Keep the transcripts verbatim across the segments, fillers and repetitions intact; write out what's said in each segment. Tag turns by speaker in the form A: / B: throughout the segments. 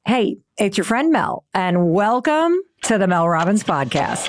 A: Hey, it's your friend Mel, and welcome to the Mel Robbins Podcast.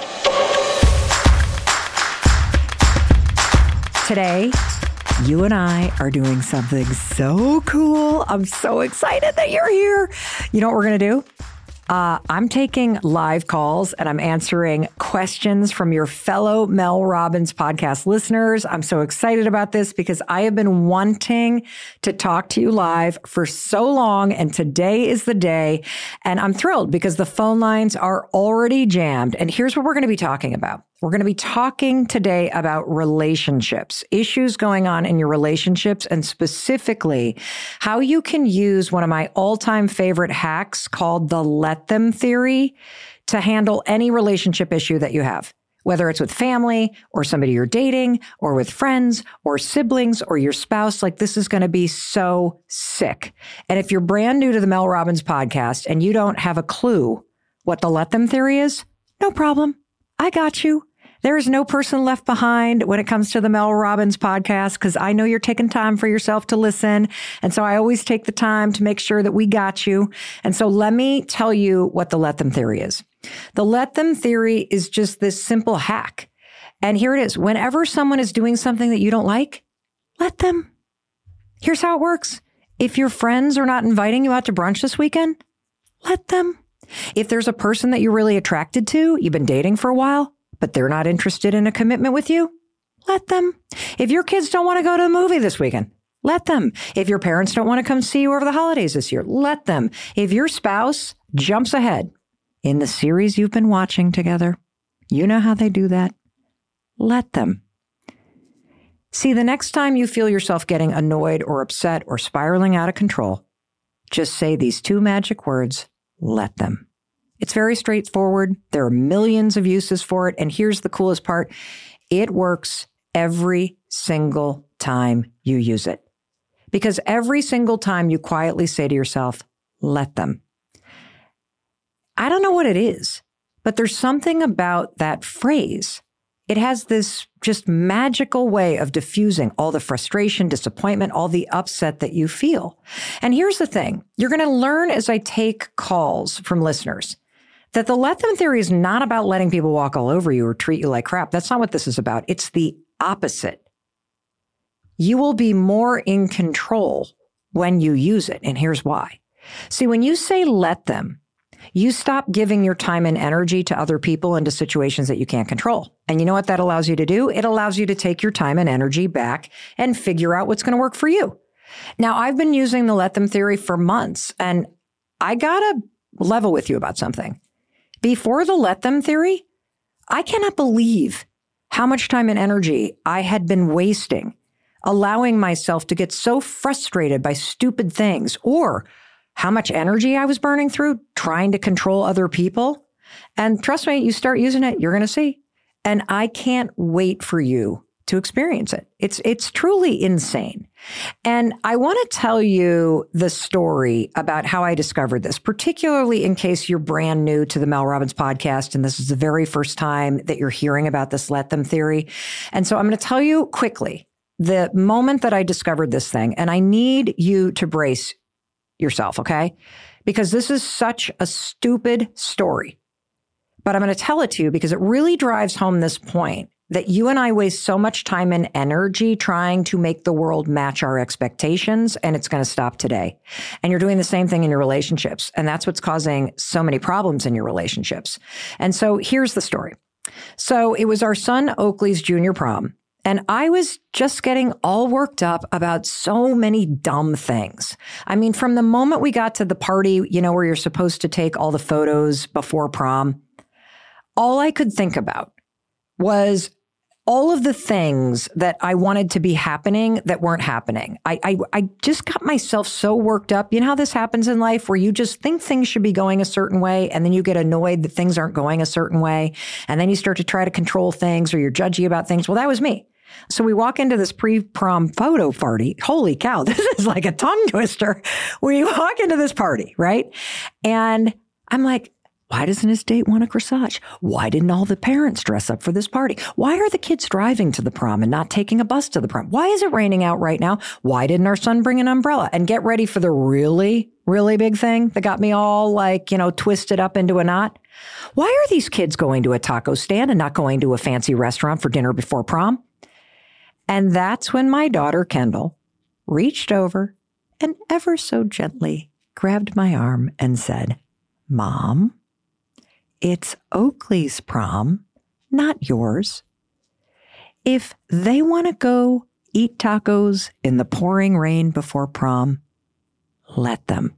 A: Today, you and I are doing something so cool. I'm so excited that you're here. You know what we're going to do? Uh, I'm taking live calls and I'm answering questions from your fellow Mel Robbins podcast listeners. I'm so excited about this because I have been wanting to talk to you live for so long, and today is the day. And I'm thrilled because the phone lines are already jammed. And here's what we're going to be talking about. We're going to be talking today about relationships, issues going on in your relationships, and specifically how you can use one of my all-time favorite hacks called the let them theory to handle any relationship issue that you have, whether it's with family or somebody you're dating or with friends or siblings or your spouse. Like, this is going to be so sick. And if you're brand new to the Mel Robbins podcast and you don't have a clue what the let them theory is, no problem. I got you. There is no person left behind when it comes to the Mel Robbins podcast, because I know you're taking time for yourself to listen. And so I always take the time to make sure that we got you. And so let me tell you what the let them theory is. The let them theory is just this simple hack. And here it is. Whenever someone is doing something that you don't like, let them. Here's how it works. If your friends are not inviting you out to brunch this weekend, let them. If there's a person that you're really attracted to, you've been dating for a while, but they're not interested in a commitment with you, let them. If your kids don't want to go to the movie this weekend, let them. If your parents don't want to come see you over the holidays this year, let them. If your spouse jumps ahead in the series you've been watching together, you know how they do that, let them. See, the next time you feel yourself getting annoyed or upset or spiraling out of control, just say these two magic words, let them. It's very straightforward. There are millions of uses for it. And here's the coolest part. It works every single time you use it. Because every single time you quietly say to yourself, let them. I don't know what it is, but there's something about that phrase. It has this just magical way of diffusing all the frustration, disappointment, all the upset that you feel. And here's the thing. You're going to learn as I take calls from listeners that the let them theory is not about letting people walk all over you or treat you like crap. That's not what this is about. It's the opposite. You will be more in control when you use it. And here's why. See, when you say let them, you stop giving your time and energy to other people and to situations that you can't control. And you know what that allows you to do? It allows you to take your time and energy back and figure out what's going to work for you. Now, I've been using the let them theory for months, and I got to level with you about something. Before the let them theory, I cannot believe how much time and energy I had been wasting allowing myself to get so frustrated by stupid things, or how much energy I was burning through trying to control other people. And trust me, you start using it, you're going to see. And I can't wait for you to experience it. It's it's truly insane. And I want to tell you the story about how I discovered this, particularly in case you're brand new to the Mel Robbins podcast and this is the very first time that you're hearing about this let them theory. And so I'm going to tell you quickly the moment that I discovered this thing, and I need you to brace yourself, okay? Because this is such a stupid story. But I'm going to tell it to you because it really drives home this point that you and I waste so much time and energy trying to make the world match our expectations, and it's going to stop today. And you're doing the same thing in your relationships, and that's what's causing so many problems in your relationships. And so here's the story. So it was our son Oakley's junior prom, and I was just getting all worked up about so many dumb things. I mean, from the moment we got to the party, you know, where you're supposed to take all the photos before prom, all I could think about was all of the things that I wanted to be happening that weren't happening. I, I I just got myself so worked up. You know how this happens in life where you just think things should be going a certain way and then you get annoyed that things aren't going a certain way. And then you start to try to control things or you're judgy about things. Well, that was me. So we walk into this pre-prom photo party. Holy cow, this is like a tongue twister. We walk into this party, right? And I'm like, Why doesn't his date want a corsage? Why didn't all the parents dress up for this party? Why are the kids driving to the prom and not taking a bus to the prom? Why is it raining out right now? Why didn't our son bring an umbrella? And get ready for the really, really big thing that got me all like, you know, twisted up into a knot. Why are these kids going to a taco stand and not going to a fancy restaurant for dinner before prom? And that's when my daughter, Kendall, reached over and ever so gently grabbed my arm and said, Mom, it's Oakley's prom, not yours. If they want to go eat tacos in the pouring rain before prom, let them.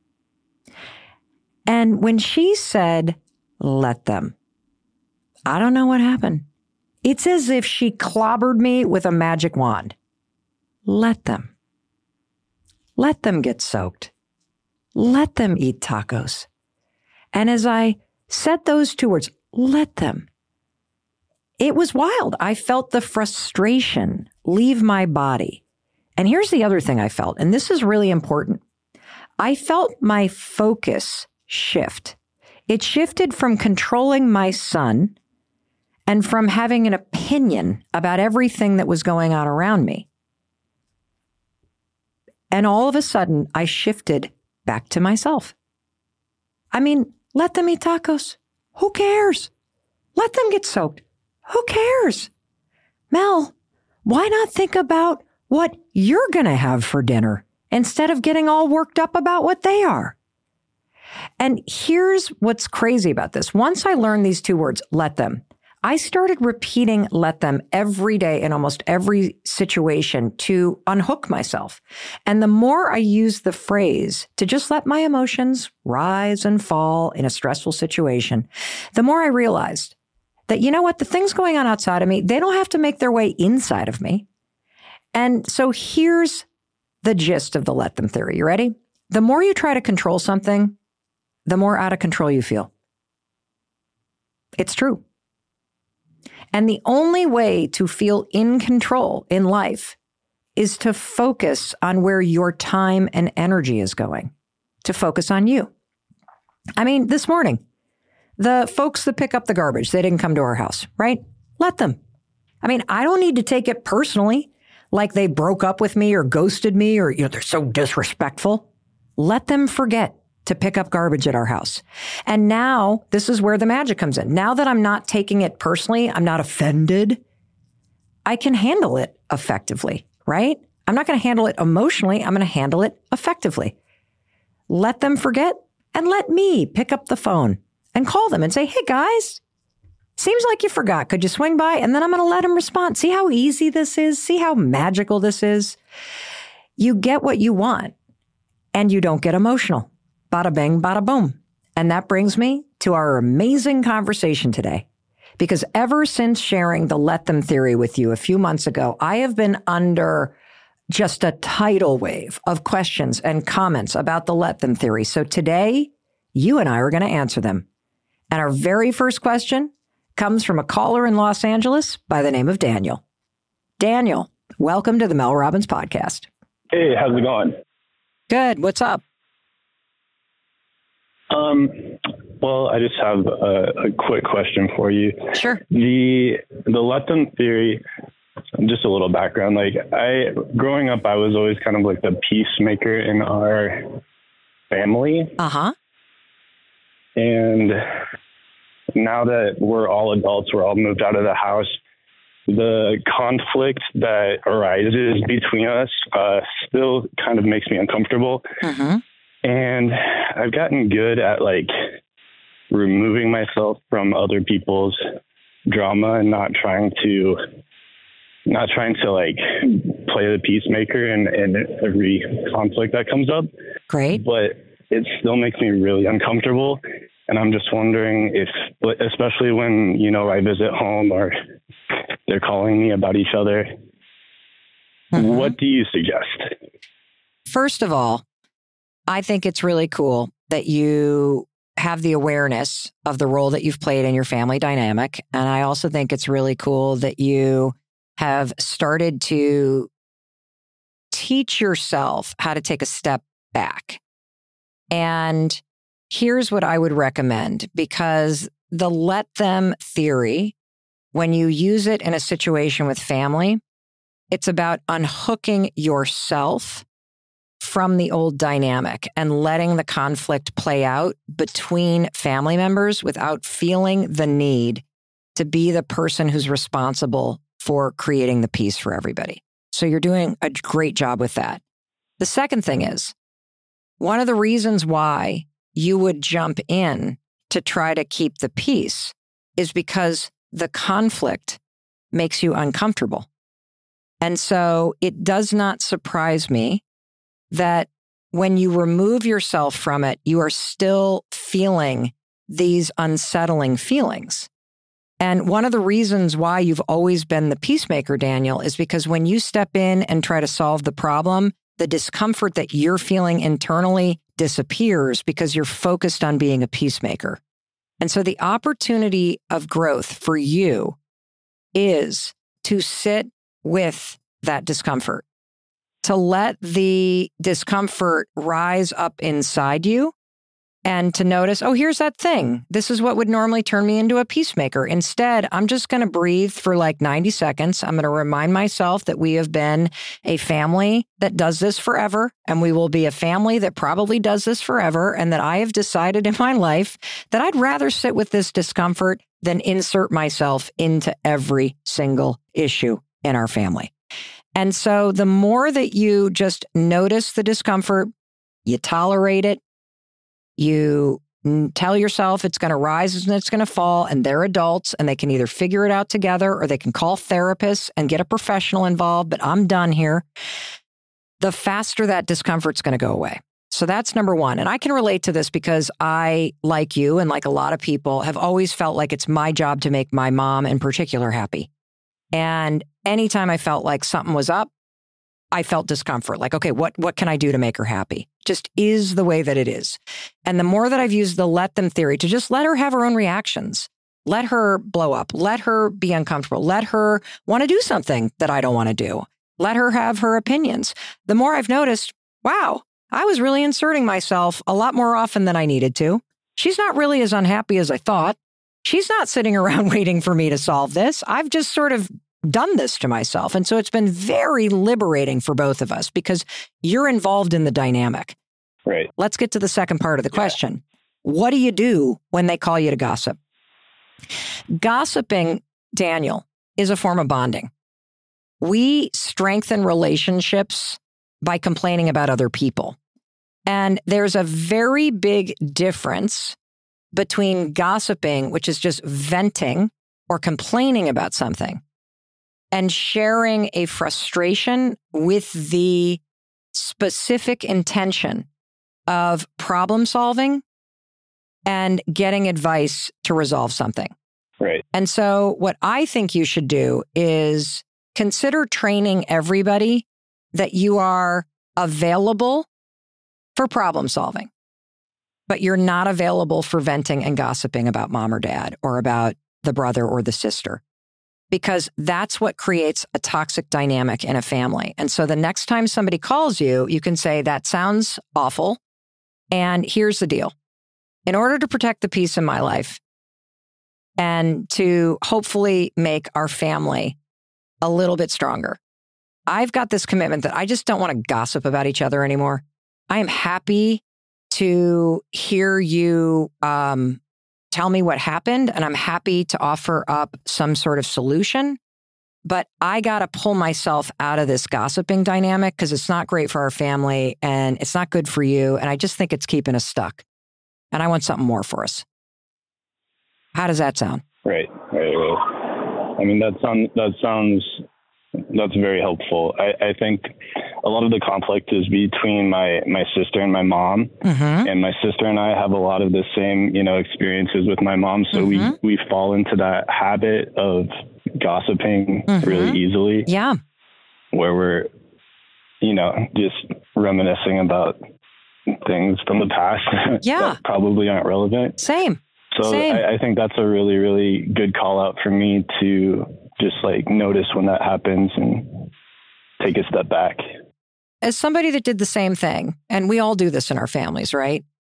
A: And when she said, let them, I don't know what happened. It's as if she clobbered me with a magic wand. Let them. Let them get soaked. Let them eat tacos. And as I said those two words, let them, it was wild. I felt the frustration leave my body. And here's the other thing I felt, and this is really important. I felt my focus shift. It shifted from controlling my son and from having an opinion about everything that was going on around me. And all of a sudden, I shifted back to myself. I mean, let them eat tacos. Who cares? Let them get soaked. Who cares? Mel, why not think about what you're going to have for dinner instead of getting all worked up about what they are? And here's what's crazy about this. Once I learned these two words, let them, I started repeating let them every day in almost every situation to unhook myself. And the more I used the phrase to just let my emotions rise and fall in a stressful situation, the more I realized that, you know what, the things going on outside of me, they don't have to make their way inside of me. And so here's the gist of the let them theory. You ready? The more you try to control something, the more out of control you feel. It's true. And the only way to feel in control in life is to focus on where your time and energy is going, to focus on you. I mean, this morning, the folks that pick up the garbage, they didn't come to our house, right? Let them. I mean, I don't need to take it personally, like they broke up with me or ghosted me or, you know, they're so disrespectful. Let them forget to pick up garbage at our house. And now this is where the magic comes in. Now that I'm not taking it personally, I'm not offended, I can handle it effectively, right? I'm not going to handle it emotionally. I'm going to handle it effectively. Let them forget and let me pick up the phone and call them and say, hey guys, seems like you forgot. Could you swing by? And then I'm going to let them respond. See how easy this is? See how magical this is? You get what you want and you don't get emotional. Bada bing, bada boom. And that brings me to our amazing conversation today. Because ever since sharing the let them theory with you a few months ago, I have been under just a tidal wave of questions and comments about the let them theory. So today, you and I are going to answer them. And our very first question comes from a caller in Los Angeles by the name of Daniel. Daniel, welcome to the Mel Robbins podcast.
B: Hey, how's it going?
A: Good. What's up?
B: Um, well, I just have a, a quick question for you.
A: Sure.
B: The the let them theory, just a little background. Like I, growing up, I was always kind of like the peacemaker in our family.
A: Uh-huh.
B: And now that we're all adults, we're all moved out of the house, the conflict that arises between us uh, still kind of makes me uncomfortable.
A: Mm-hmm.
B: And I've gotten good at like removing myself from other people's drama and not trying to, not trying to like play the peacemaker in, in every conflict that comes up.
A: Great.
B: But it still makes me really uncomfortable. And I'm just wondering if, especially when, you know, I visit home or they're calling me about each other, mm-hmm. What do you suggest?
A: First of all, I think it's really cool that you have the awareness of the role that you've played in your family dynamic. And I also think it's really cool that you have started to teach yourself how to take a step back. And Here's what I would recommend, because the let them theory, when you use it in a situation with family, it's about unhooking yourself from the old dynamic and letting the conflict play out between family members without feeling the need to be the person who's responsible for creating the peace for everybody. So you're doing a great job with that. The second thing is, one of the reasons why you would jump in to try to keep the peace is because the conflict makes you uncomfortable. And so it does not surprise me that when you remove yourself from it, you are still feeling these unsettling feelings. And one of the reasons why you've always been the peacemaker, Daniel, is because when you step in and try to solve the problem, the discomfort that you're feeling internally disappears because you're focused on being a peacemaker. And so the opportunity of growth for you is to sit with that discomfort, to let the discomfort rise up inside you, and to notice, oh, here's that thing. This is what would normally turn me into a peacemaker. Instead, I'm just going to breathe for like ninety seconds. I'm going to remind myself that we have been a family that does this forever, and we will be a family that probably does this forever, and that I have decided in my life that I'd rather sit with this discomfort than insert myself into every single issue in our family. And so the more that you just notice the discomfort, you tolerate it, you tell yourself it's going to rise and it's going to fall, and they're adults and they can either figure it out together or they can call therapists and get a professional involved, but I'm done here. The faster that discomfort's going to go away. So that's number one. And I can relate to this because I, like you and like a lot of people, have always felt like it's my job to make my mom in particular happy. And anytime I felt like something was up, I felt discomfort. Like, okay, what, what can I do to make her happy? Just is the way that it is. And the more that I've used the let them theory to just let her have her own reactions, let her blow up, let her be uncomfortable, let her want to do something that I don't want to do, let her have her opinions. The more I've noticed, wow, I was really inserting myself a lot more often than I needed to. She's not really as unhappy as I thought. She's not sitting around waiting for me to solve this. I've just sort of done this to myself. And so it's been very liberating for both of us because you're involved in the dynamic.
B: Right.
A: Let's get to the second part of the question. Yeah. What do you do when they call you to gossip? Gossiping, Daniel, is a form of bonding. We strengthen relationships by complaining about other people. And there's a very big difference between gossiping, which is just venting or complaining about something, and sharing a frustration with the specific intention of problem solving and getting advice to resolve something.
B: Right.
A: And so what I think you should do is consider training everybody that you are available for problem solving, but you're not available for venting and gossiping about mom or dad or about the brother or the sister, because that's what creates a toxic dynamic in a family. And so the next time somebody calls you, you can say, that sounds awful. And here's the deal. In order to protect the peace in my life and to hopefully make our family a little bit stronger, I've got this commitment that I just don't want to gossip about each other anymore. I am happy to hear you um, tell me what happened, and I'm happy to offer up some sort of solution. But I got to pull myself out of this gossiping dynamic because it's not great for our family and it's not good for you. And I just think it's keeping us stuck. And I want something more for us. How does that sound?
B: Right, right, right. I mean, that sounds, that sounds, that's very helpful. I, I think a lot of the conflict is between my, my sister and my mom. Mm-hmm. And my sister and I have a lot of the same, you know, experiences with my mom. So mm-hmm. we, we fall into that habit of gossiping mm-hmm. really easily.
A: Yeah.
B: Where we're, you know, just reminiscing about things from the past
A: yeah.
B: that probably aren't relevant.
A: Same.
B: So
A: Same.
B: I, I think that's a really, really good call out for me to just like notice when that happens and take a step back.
A: As somebody that did the same thing, and we all do this in our families, right?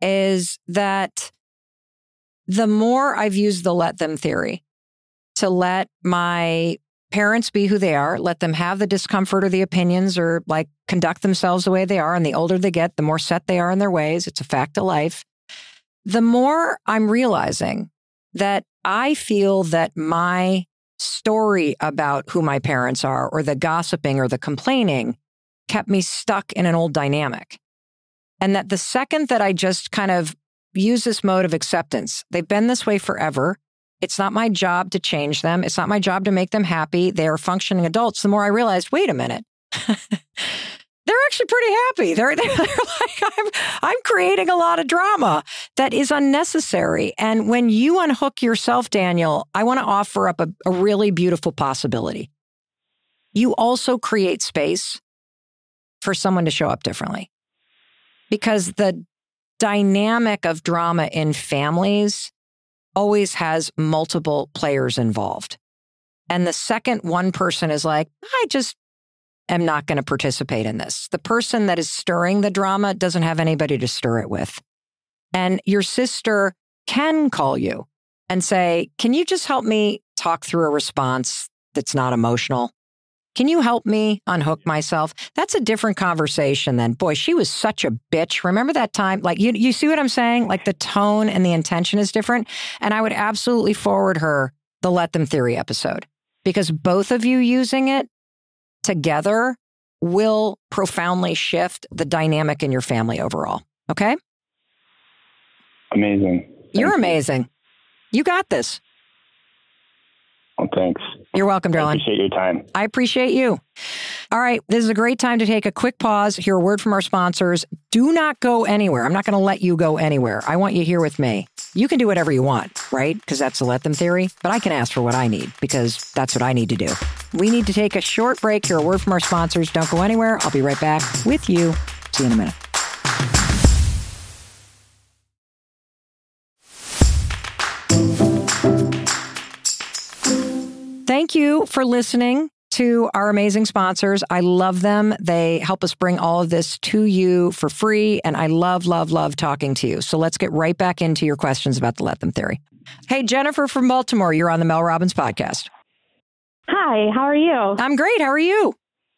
A: is that the more I've used the let them theory to let my parents be who they are, let them have the discomfort or the opinions or like conduct themselves the way they are. And the older they get, the more set they are in their ways. It's a fact of life. The more I'm realizing that I feel that my story about who my parents are or the gossiping or the complaining kept me stuck in an old dynamic. And that the second that I just kind of use this mode of acceptance, they've been this way forever. It's not my job to change them. It's not my job to make them happy. They are functioning adults. The more I realized, wait a minute, they're actually pretty happy. They're, they're like, I'm, I'm creating a lot of drama that is unnecessary. And when you unhook yourself, Daniel, I want to offer up a, a really beautiful possibility. You also create space for someone to show up differently. Because the dynamic of drama in families always has multiple players involved. And the second one person is like, I just am not going to participate in this. The person that is stirring the drama doesn't have anybody to stir it with. And your sister can call you and say, can you just help me talk through a response that's not emotional? Can you help me unhook myself? That's a different conversation than, boy, she was such a bitch. Remember that time? Like, you, you see what I'm saying? Like the tone and the intention is different. And I would absolutely forward her the Let Them Theory episode because both of you using it together will profoundly shift the dynamic in your family overall. Okay?
B: Amazing. Thank
A: You're
B: you.
A: amazing. You got this.
B: Well, thanks.
A: You're welcome, darling.
B: I appreciate your time.
A: I appreciate you. All right. This is a great time to take a quick pause, hear a word from our sponsors. Do not go anywhere. I'm not going to let you go anywhere. I want you here with me. You can do whatever you want, right? Because that's the let them theory. But I can ask for what I need because that's what I need to do. We need to take a short break, hear a word from our sponsors. Don't go anywhere. I'll be right back with you. See you in a minute. Thank you for listening to our amazing sponsors. I love them. They help us bring all of this to you for free. And I love, love, love talking to you. So let's get right back into your questions about the Let Them Theory. Hey, Jennifer from Baltimore, you're on the Mel Robbins podcast.
C: Hi, how are you?
A: I'm great. How are you?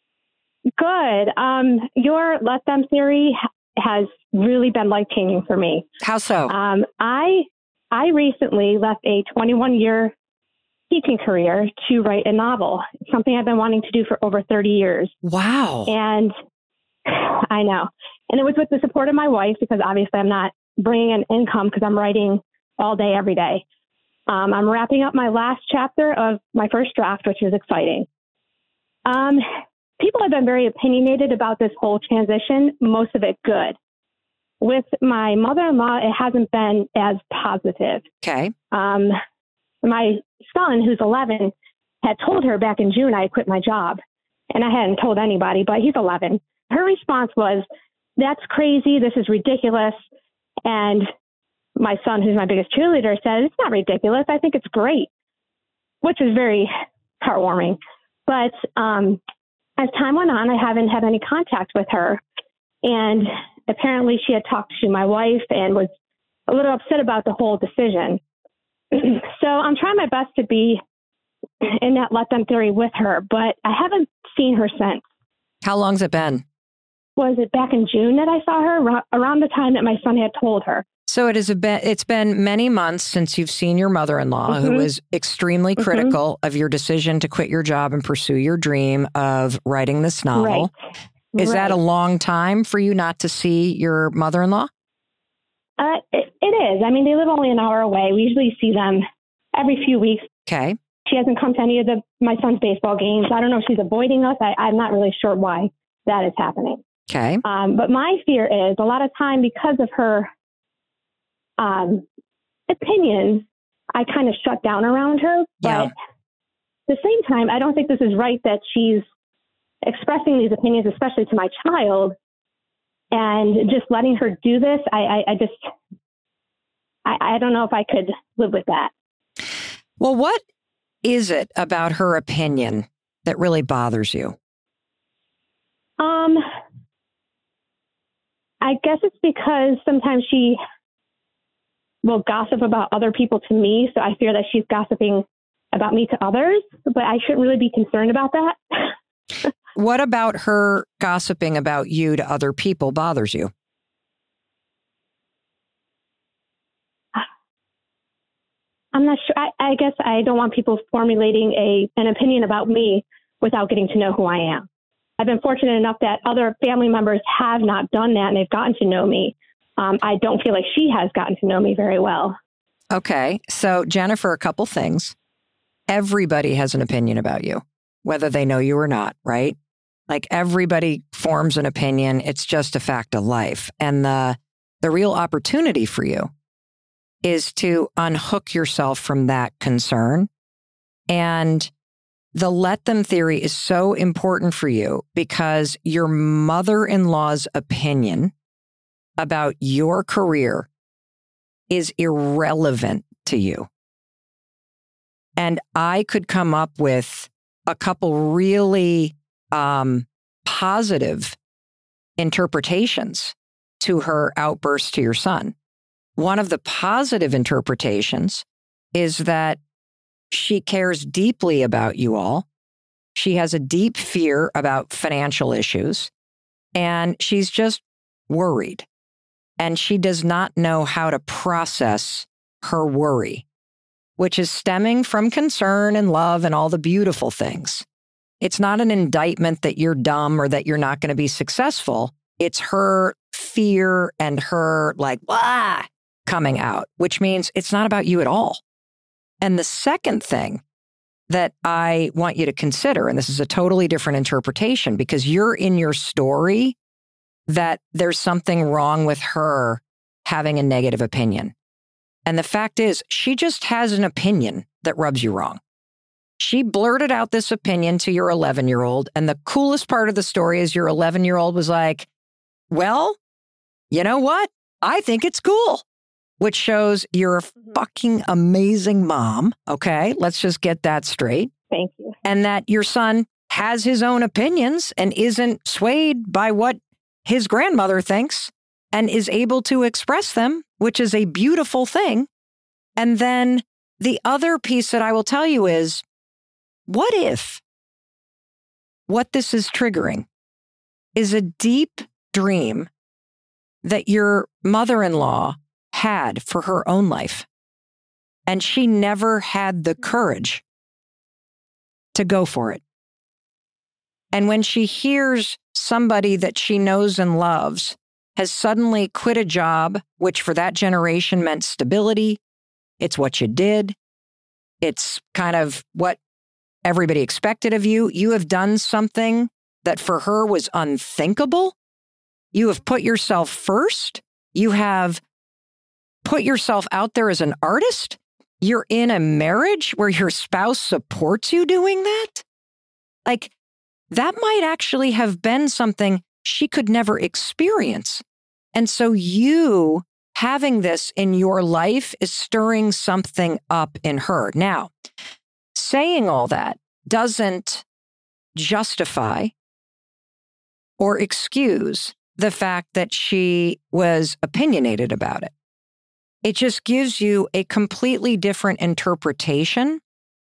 C: Good. Um, your Let Them Theory has really been life-changing for me.
A: How so?
C: Um, I I recently left a twenty-one year teaching career to write a novel, something I've been wanting to do for over thirty years.
A: Wow.
C: And I know. And it was with the support of my wife, because obviously I'm not bringing in income because I'm writing all day, every day. Um, I'm wrapping up my last chapter of my first draft, which is exciting. Um, people have been very opinionated about this whole transition, most of it good. With my mother-in-law, it hasn't been as positive.
A: Okay.
C: Um, my son, who's eleven, had told her back in June I had quit my job, and I hadn't told anybody, but he's eleven. Her response was, "That's crazy. This is ridiculous." And my son, who's my biggest cheerleader, said, "It's not ridiculous. I think it's great," which is very heartwarming. But um, as time went on, I haven't had any contact with her. And apparently she had talked to my wife and was a little upset about the whole decision. So I'm trying my best to be in that Let Them Theory with her, but I haven't seen her since.
A: How long's it been?
C: Was it back in June that I saw her, around the time that my son had told her?
A: So it is a bit, it's been many months since you've seen your mother-in-law, mm-hmm. who was extremely critical mm-hmm. of your decision to quit your job and pursue your dream of writing this novel.
C: Right.
A: Is
C: right.
A: that a long time for you not to see your mother-in-law?
C: Uh, it, it is. I mean, they live only an hour away. We usually see them every few weeks.
A: Okay.
C: She hasn't come to any of the my son's baseball games. I don't know if she's avoiding us. I, I'm not really sure why that is happening.
A: Okay.
C: Um, but my fear is a lot of time, because of her um, opinions, I kind of shut down around her. But
A: yeah.
C: at the same time, I don't think this is right that she's expressing these opinions, especially to my child, and just letting her do this. I, I, I just, I, I don't know if I could live with that.
A: Well, what is it about her opinion that really bothers you?
C: Um, I guess it's because sometimes she will gossip about other people to me. So I fear that she's gossiping about me to others, but I shouldn't really be concerned about that.
A: What about her gossiping about you to other people bothers you?
C: I'm not sure. I, I guess I don't want people formulating a an opinion about me without getting to know who I am. I've been fortunate enough that other family members have not done that and they've gotten to know me. Um, I don't feel like she has gotten to know me very well.
A: Okay. So, Jennifer, a couple things. Everybody has an opinion about you, whether they know you or not, right? Like everybody forms an opinion. It's just a fact of life. And the the real opportunity for you is to unhook yourself from that concern. And the let them theory is so important for you because your mother-in-law's opinion about your career is irrelevant to you. And I could come up with a couple really um, positive interpretations to her outburst to your son. One of the positive interpretations is that she cares deeply about you all. She has a deep fear about financial issues, and she's just worried. And she does not know how to process her worry, which is stemming from concern and love and all the beautiful things. It's not an indictment that you're dumb or that you're not going to be successful. It's her fear and her like, wah, coming out, which means it's not about you at all. And the second thing that I want you to consider, and this is a totally different interpretation because you're in your story that there's something wrong with her having a negative opinion. And the fact is, she just has an opinion that rubs you wrong. She blurted out this opinion to your eleven-year-old. And the coolest part of the story is your eleven-year-old was like, well, you know what? I think it's cool, which shows you're a fucking amazing mom. Okay, let's just get that straight.
C: Thank you.
A: And that your son has his own opinions and isn't swayed by what his grandmother thinks and is able to express them, which is a beautiful thing. And then the other piece that I will tell you is, what if what this is triggering is a deep dream that your mother-in-law had for her own life, and she never had the courage to go for it. And when she hears somebody that she knows and loves has suddenly quit a job, which for that generation meant stability, it's what you did, it's kind of what everybody expected of you. You have done something that for her was unthinkable. You have put yourself first. You have put yourself out there as an artist. You're in a marriage where your spouse supports you doing that. Like, that might actually have been something she could never experience. And so you having this in your life is stirring something up in her. Now, saying all that doesn't justify or excuse the fact that she was opinionated about it. It just gives you a completely different interpretation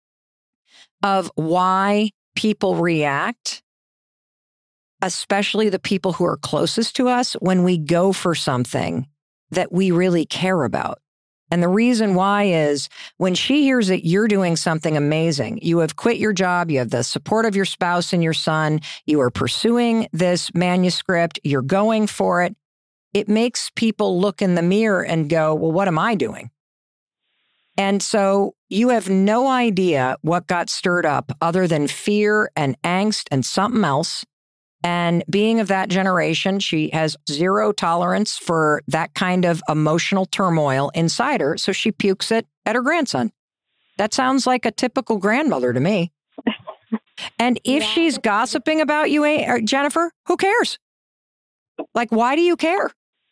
A: of why people react, especially the people who are closest to us, when we go for something that we really care about. And the reason why is when she hears that you're doing something amazing, you have quit your job, you have the support of your spouse and your son, you are pursuing this manuscript, you're going for it, it makes people look in the mirror and go, well, what am I doing? And so you have no idea what got stirred up other than fear and angst and something else. And being of that generation, she has zero tolerance for that kind of emotional turmoil inside her. So she pukes it at her grandson. That sounds like a typical grandmother to me. And if yeah. she's gossiping about you, Jennifer, who cares? Like, why do you care?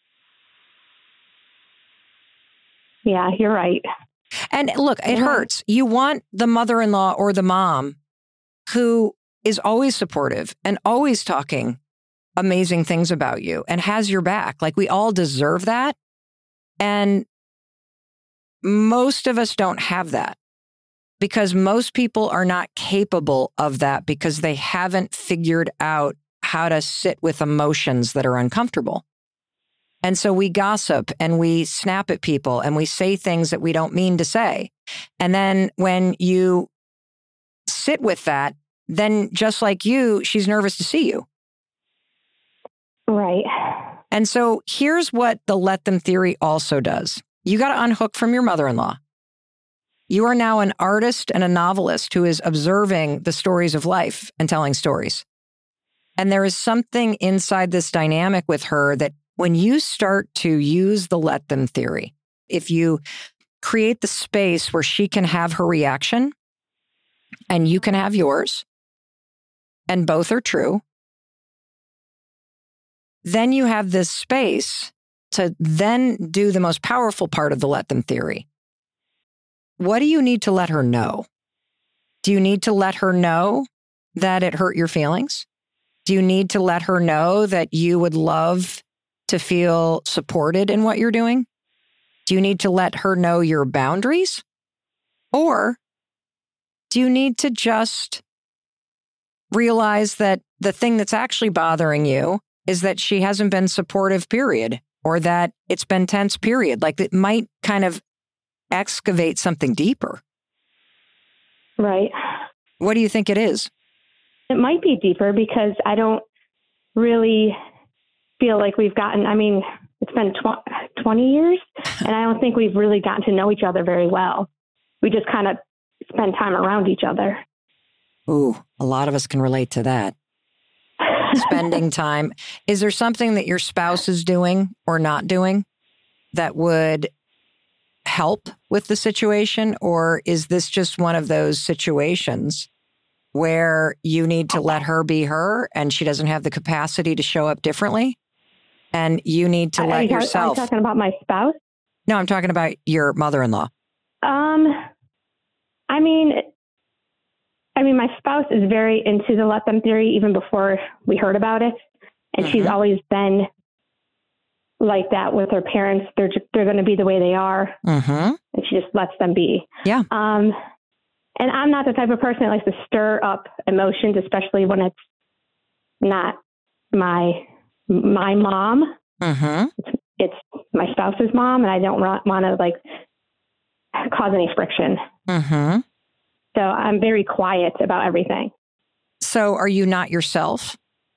C: Yeah, you're right.
A: And look, it yeah. hurts. You want the mother-in-law or the mom who is always supportive and always talking amazing things about you and has your back. Like, we all deserve that. And most of us don't have that because most people are not capable of that because they haven't figured out how to sit with emotions that are uncomfortable. And so we gossip and we snap at people and we say things that we don't mean to say. And then when you sit with that, then just like you, she's nervous to see you.
C: Right.
A: And so here's what the let them theory also does. You got to unhook from your mother-in-law. You are now an artist and a novelist who is observing the stories of life and telling stories. And there is something inside this dynamic with her that when you start to use the let them theory, if you create the space where she can have her reaction and you can have yours, and both are true, then you have this space to then do the most powerful part of the let them theory. What do you need to let her know? Do you need to let her know that it hurt your feelings? Do you need to let her know that you would love to feel supported in what you're doing? Do you need to let her know your boundaries? Or do you need to just realize that the thing that's actually bothering you is that she hasn't been supportive, period, or that it's been tense, period? Like it might kind of excavate something deeper.
C: Right.
A: What do you think it is?
C: It might be deeper because I don't really feel like we've gotten, I mean, it's been tw- twenty years, and I don't think we've really gotten to know each other very well. We just kind of spend time around each other.
A: Ooh, a lot of us can relate to that. Spending time. Is there something that your spouse is doing or not doing that would help with the situation? Or is this just one of those situations where you need to let her be her and she doesn't have the capacity to show up differently? And you need to
C: are
A: let
C: you,
A: yourself.
C: Are you talking about my spouse?
A: No, I'm talking about your mother-in-law.
C: Um, I mean, I mean, my spouse is very into the let them theory even before we heard about it. And mm-hmm. she's always been like that with her parents. They're just, they're going to be the way they are.
A: Mm-hmm.
C: And she just lets them be.
A: Yeah.
C: Um, and I'm not the type of person that likes to stir up emotions, especially when it's not my, my mom.
A: Mm-hmm.
C: It's, it's my spouse's mom. And I don't want to like cause any friction.
A: Mm-hmm.
C: So I'm very quiet about everything.
A: So are you not yourself?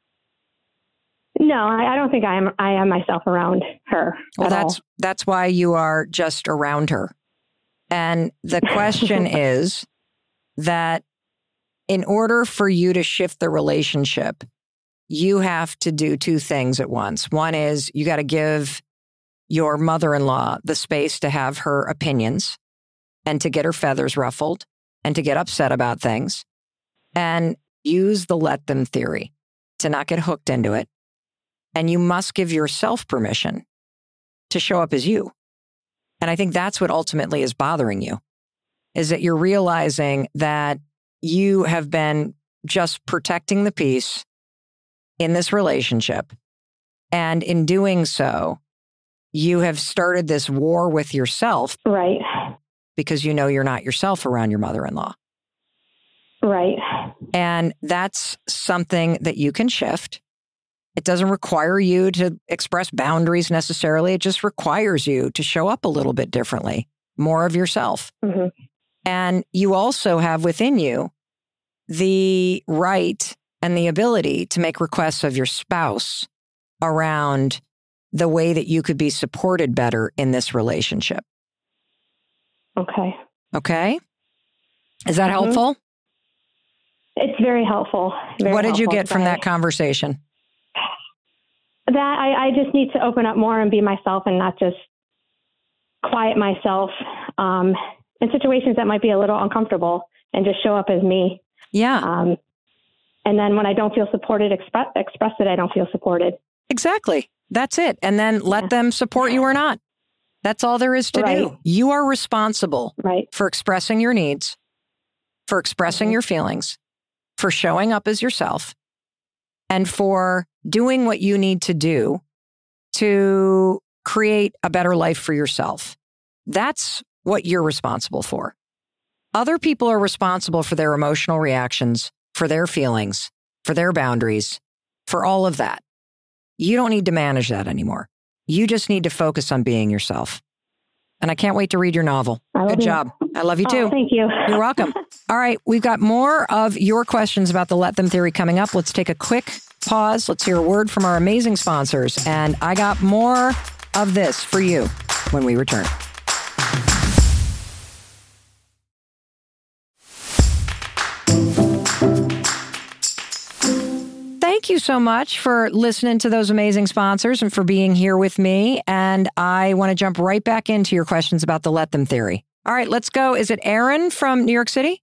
C: No, I, I don't think I am. I am myself around her.
A: Well, that's
C: all.
A: that's why you are just around her. And the question is that in order for you to shift the relationship, you have to do two things at once. One is you got to give your mother-in-law the space to have her opinions and to get her feathers ruffled and to get upset about things, and use the let them theory to not get hooked into it. And you must give yourself permission to show up as you. And I think that's what ultimately is bothering you, is that you're realizing that you have been just protecting the peace in this relationship. And in doing so, you have started this war with yourself.
C: Right.
A: Because you know you're not yourself around your mother-in-law.
C: Right.
A: And that's something that you can shift. It doesn't require you to express boundaries necessarily. It just requires you to show up a little bit differently, more of yourself.
C: Mm-hmm.
A: And you also have within you the right and the ability to make requests of your spouse around the way that you could be supported better in this relationship.
C: Okay.
A: Okay. Is that mm-hmm. helpful?
C: It's very helpful. Very
A: what did
C: helpful
A: you get from
C: I,
A: that conversation?
C: That I, I just need to open up more and be myself and not just quiet myself um, in situations that might be a little uncomfortable and just show up as me.
A: Yeah.
C: Um, and then when I don't feel supported, express, express it. I don't feel supported.
A: Exactly. That's it. And then let yeah. them support you or not. That's all there is to
C: right.
A: do. You are responsible
C: right.
A: for expressing your needs, for expressing
C: mm-hmm.
A: your feelings, for showing up as yourself, and for doing what you need to do to create a better life for yourself. That's what you're responsible for. Other people are responsible for their emotional reactions, for their feelings, for their boundaries, for all of that. You don't need to manage that anymore. You just need to focus on being yourself. And I can't wait to read your novel. Good job. I love you too.
C: Oh, thank you.
A: You're welcome. All right. We've got more of your questions about the Let Them Theory coming up. Let's take a quick pause. Let's hear a word from our amazing sponsors. And I got more of this for you when we return. Thank you so much for listening to those amazing sponsors and for being here with me. And I want to jump right back into your questions about the Let Them Theory. All right, let's go. Is it Erin from New York City?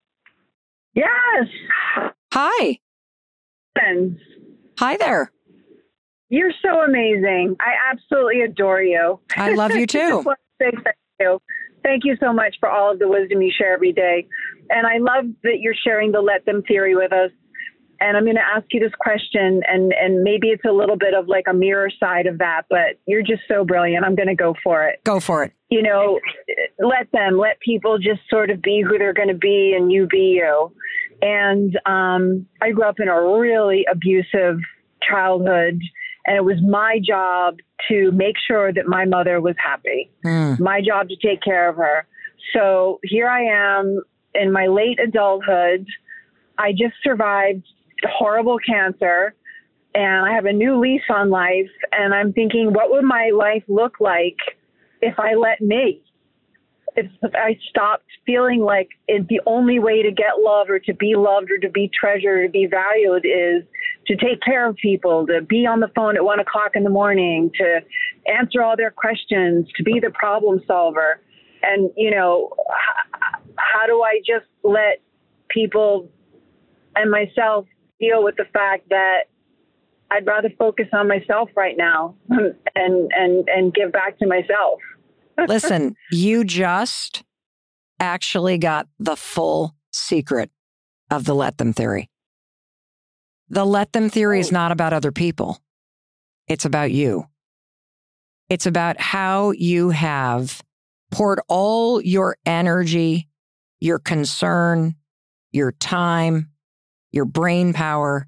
D: Yes.
A: Hi.
D: Friends.
A: Hi there.
D: You're so amazing. I absolutely adore you.
A: I love you too.
D: Thank you. Thank you so much for all of the wisdom you share every day. And I love that you're sharing the Let Them Theory with us. And I'm going to ask you this question, and, and maybe it's a little bit of like a mirror side of that, but you're just so brilliant. I'm going to go for it.
A: Go for it.
D: You know, let them, let people just sort of be who they're going to be, and you be you. And um, I grew up in a really abusive childhood, and it was my job to make sure that my mother was happy, mm. my job to take care of her. So here I am in my late adulthood. I just survived horrible cancer, and I have a new lease on life. And I'm thinking, what would my life look like if I let me? If I stopped feeling like it, the only way to get love or to be loved or to be treasured or to be valued is to take care of people, to be on the phone at one o'clock in the morning, to answer all their questions, to be the problem solver. And, you know, h- how do I just let people and myself deal with the fact that I'd rather focus on myself right now and, and, and give back to myself?
A: Listen, you just actually got the full secret of the Let Them Theory. The Let Them Theory is not about other people. It's about you. It's about how you have poured all your energy, your concern, your time, your brain power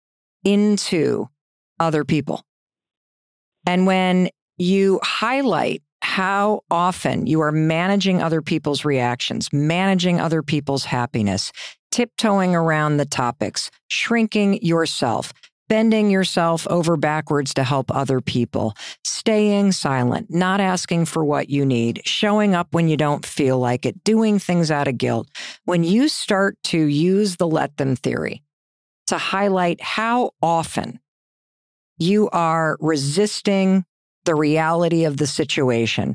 A: into other people. And when you highlight how often you are managing other people's reactions, managing other people's happiness, tiptoeing around the topics, shrinking yourself, bending yourself over backwards to help other people, staying silent, not asking for what you need, showing up when you don't feel like it, doing things out of guilt. When you start to use the Let Them Theory to highlight how often you are resisting the reality of the situation,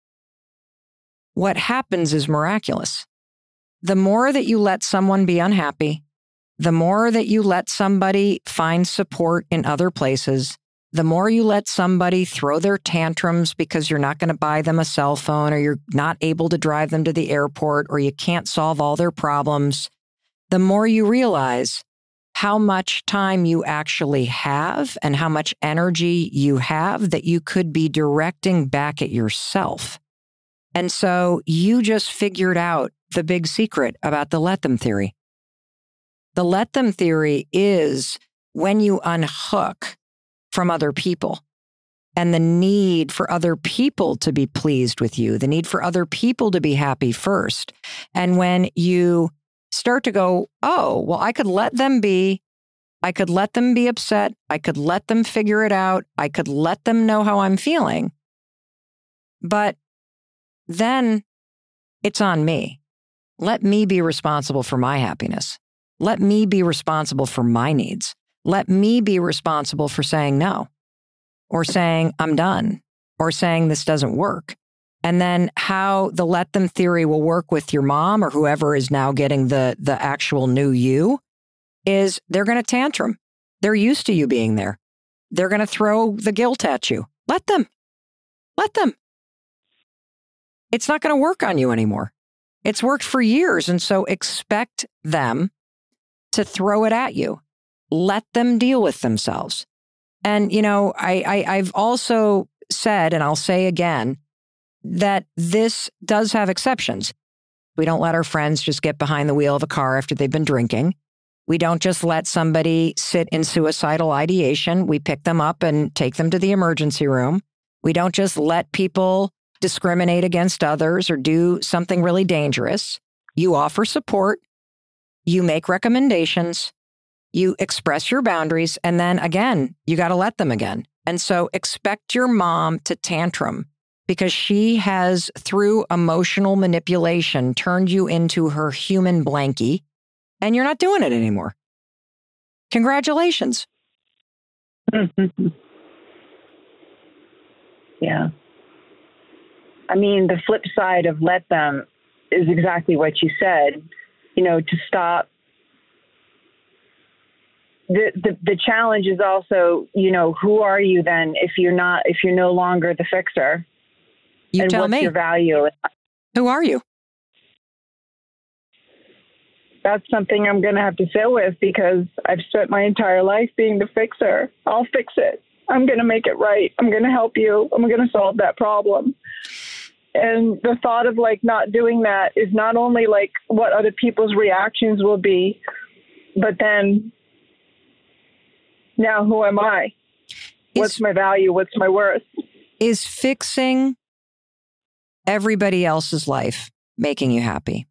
A: what happens is miraculous. The more that you let someone be unhappy, the more that you let somebody find support in other places, the more you let somebody throw their tantrums because you're not going to buy them a cell phone or you're not able to drive them to the airport or you can't solve all their problems, the more you realize how much time you actually have and how much energy you have that you could be directing back at yourself. And so you just figured out the big secret about the Let Them Theory. The Let Them Theory is when you unhook from other people and the need for other people to be pleased with you, the need for other people to be happy first. And when you start to go, oh, well, I could let them be, I could let them be upset, I could let them figure it out, I could let them know how I'm feeling. But then it's on me. Let me be responsible for my happiness. Let me be responsible for my needs. Let me be responsible for saying no, or saying I'm done, or saying this doesn't work. And then how the Let Them Theory will work with your mom or whoever is now getting the, the actual new you is they're going to tantrum. They're used to you being there. They're going to throw the guilt at you. Let them. Let them. It's not going to work on you anymore. It's worked for years. And so expect them to throw it at you. Let them deal with themselves. And, you know, I, I, I've also said, and I'll say again, that this does have exceptions. We don't let our friends just get behind the wheel of a car after they've been drinking. We don't just let somebody sit in suicidal ideation. We pick them up and take them to the emergency room. We don't just let people discriminate against others or do something really dangerous. You offer support. You make recommendations. You express your boundaries. And then again, you got to let them again. And so expect your mom to tantrum because she has, through emotional manipulation, turned you into her human blankie, and you're not doing it anymore. Congratulations.
D: Yeah. I mean, the flip side of let them is exactly what you said, you know, to stop. The, the the challenge is also, you know, who are you then if you're not, if you're no longer the fixer?
A: You
D: and
A: tell
D: what's
A: me.
D: your value?
A: Who are you?
D: That's something I'm going to have to sit with because I've spent my entire life being the fixer. I'll fix it. I'm going to make it right. I'm going to help you. I'm going to solve that problem. And the thought of like not doing that is not only like what other people's reactions will be, but then now who am I? What's
A: Is,
D: my value? What's my worth?
A: Is fixing everybody else's life making you happy?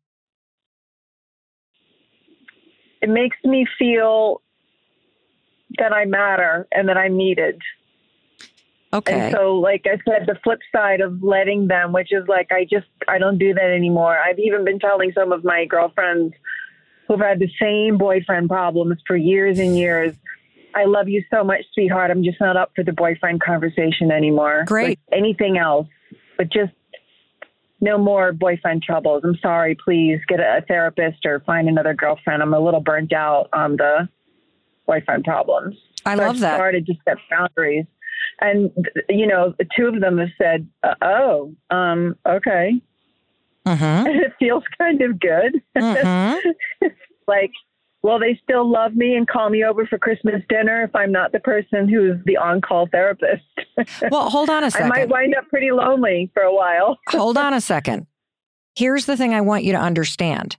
D: It makes me feel that I matter and that I'm needed.
A: Okay.
D: And so, like I said, the flip side of letting them, which is like, I just, I don't do that anymore. I've even been telling some of my girlfriends who've had the same boyfriend problems for years and years, I love you so much, sweetheart. I'm just not up for the boyfriend conversation anymore.
A: Great.
D: Like anything else, but just no more boyfriend troubles. I'm sorry, please get a therapist or find another girlfriend. I'm a little burnt out on the boyfriend problems.
A: I
D: so
A: love
D: I
A: that.
D: started to set boundaries. And, you know, the two of them have said, uh, oh, um, okay.
A: Mm-hmm.
D: And it feels kind of good.
A: Mm-hmm.
D: Like, will they still love me and call me over for Christmas dinner if I'm not the person who's the on-call therapist?
A: Well, hold on a second.
D: I might wind up pretty lonely for a while.
A: Hold on a second. Here's the thing I want you to understand.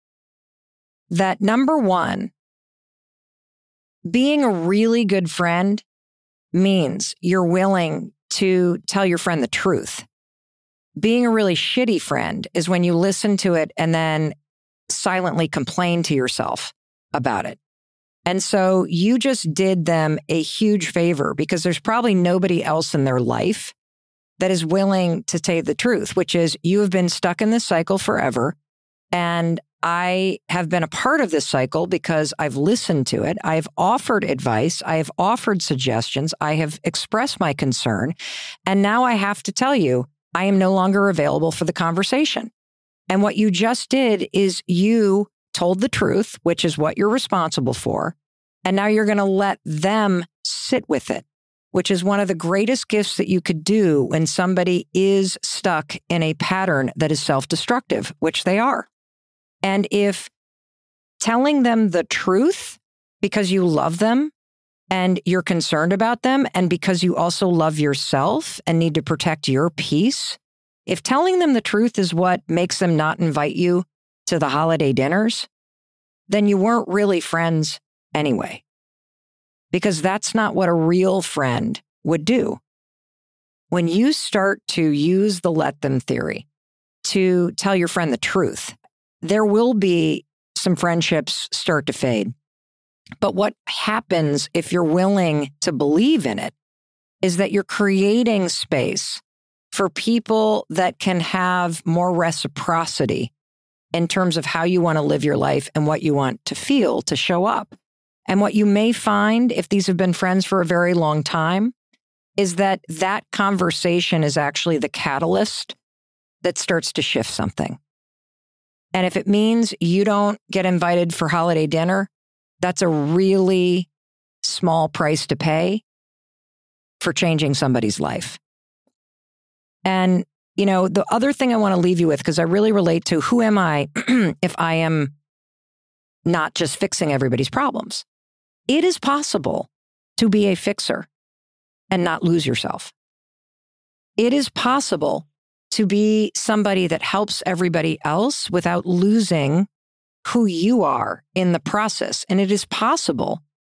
A: That number one, being a really good friend means you're willing to tell your friend the truth. Being a really shitty friend is when you listen to it and then silently complain to yourself about it. And so you just did them a huge favor because there's probably nobody else in their life that is willing to tell you the truth, which is you have been stuck in this cycle forever. And I have been a part of this cycle because I've listened to it. I've offered advice. I have offered suggestions. I have expressed my concern. And now I have to tell you, I am no longer available for the conversation. And what you just did is you told the truth, which is what you're responsible for. And now you're going to let them sit with it, which is one of the greatest gifts that you could do when somebody is stuck in a pattern that is self-destructive, which they are. And if telling them the truth because you love them and you're concerned about them and because you also love yourself and need to protect your peace, if telling them the truth is what makes them not invite you to the holiday dinners, then you weren't really friends anyway. Because that's not what a real friend would do. When you start to use the let them theory to tell your friend the truth, there will be some friendships start to fade. But what happens if you're willing to believe in it is that you're creating space for people that can have more reciprocity in terms of how you want to live your life and what you want to feel to show up. And what you may find, if these have been friends for a very long time, is that that conversation is actually the catalyst that starts to shift something. And if it means you don't get invited for holiday dinner, that's a really small price to pay for changing somebody's life. And, you know, the other thing I want to leave you with, because I really relate to who am I if I am not just fixing everybody's problems? It is possible to be a fixer and not lose yourself. It is possible to be somebody that helps everybody else without losing who you are in the process. And it is possible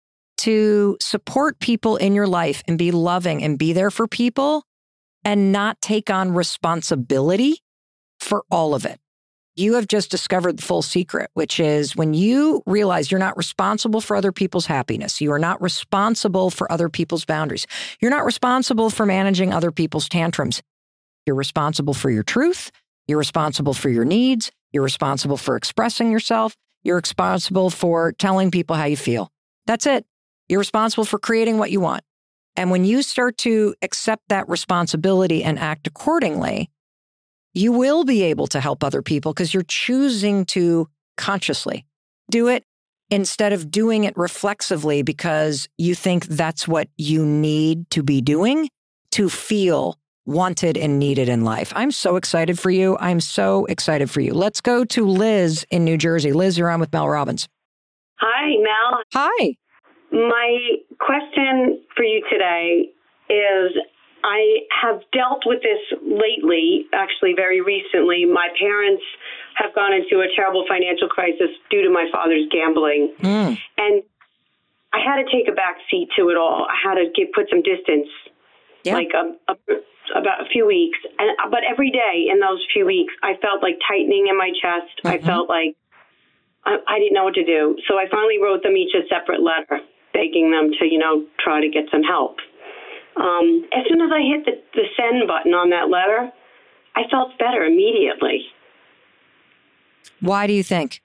A: to support people in your life and be loving and be there for people and not take on responsibility for all of it. You have just discovered the full secret, which is when you realize you're not responsible for other people's happiness, you are not responsible for other people's boundaries, you're not responsible for managing other people's tantrums. You're responsible for your truth, you're responsible for your needs, you're responsible for expressing yourself, you're responsible for telling people how you feel. That's it. You're responsible for creating what you want. And when you start to accept that responsibility and act accordingly, you will be able to help other people because you're choosing to consciously do it instead of doing it reflexively because you think that's what you need to be doing to feel wanted and needed in life. I'm so excited for you. I'm so excited for you. Let's go to Liz in New Jersey. Liz, you're on with Mel Robbins.
E: Hi, Mel.
A: Hi.
E: My question for you today is, I have dealt with this lately, actually very recently. My parents have gone into a terrible financial crisis due to my father's gambling.
A: Mm.
E: And I had to take a back seat to it all. I had to get, put some distance,
A: Yeah.
E: like a, a, about a few weeks. And But every day in those few weeks, I felt like tightening in my chest.
A: Mm-hmm.
E: I felt like I, I didn't know what to do. So I finally wrote them each a separate letter, begging them to, you know, try to get some help. Um, as soon as I hit the, the send button on that letter, I felt better immediately.
A: Why do you think?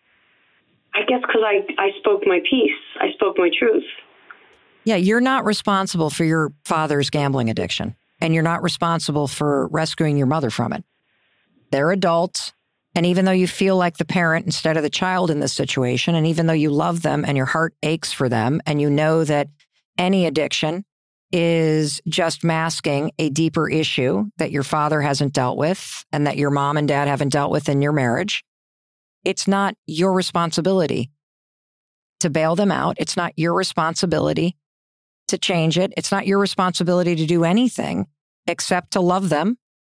E: I guess because I, I spoke my piece. I spoke my truth.
A: Yeah, you're not responsible for your father's gambling addiction, and you're not responsible for rescuing your mother from it. They're adults, and even though you feel like the parent instead of the child in this situation, and even though you love them and your heart aches for them, and you know that any addiction is just masking a deeper issue that your father hasn't dealt with and that your mom and dad haven't dealt with in your marriage, it's not your responsibility to bail them out. It's not your responsibility to change it. It's not your responsibility to do anything except to love them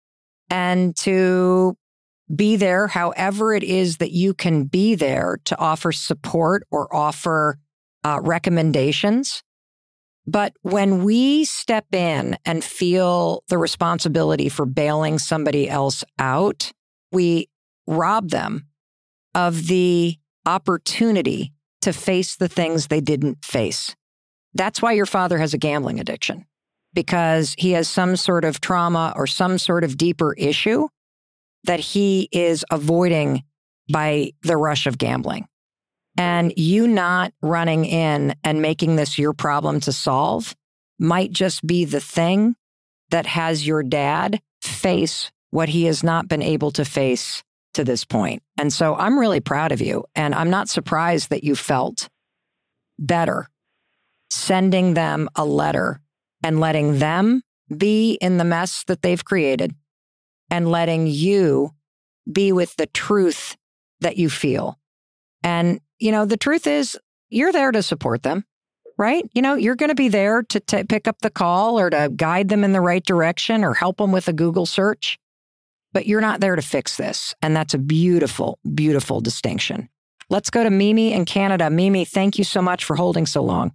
A: and to be there however it is that you can be there to offer support or offer uh, recommendations. But when we step in and feel the responsibility for bailing somebody else out, we rob them of the opportunity to face the things they didn't face. That's why your father has a gambling addiction, because he has some sort of trauma or some sort of deeper issue that he is avoiding by the rush of gambling. And you not running in and making this your problem to solve might just be the thing that has your dad face what he has not been able to face to this point. And so I'm really proud of you. And I'm not surprised that you felt better sending them a letter and letting them be in the mess that they've created and letting you be with the truth that you feel. And, you know, the truth is you're there to support them, right? You know, you're going to be there to t- pick up the call or to guide them in the right direction or help them with a Google search. But you're not there to fix this. And that's a beautiful, beautiful distinction. Let's go to Mimi in Canada. Mimi, thank you so much for holding so long.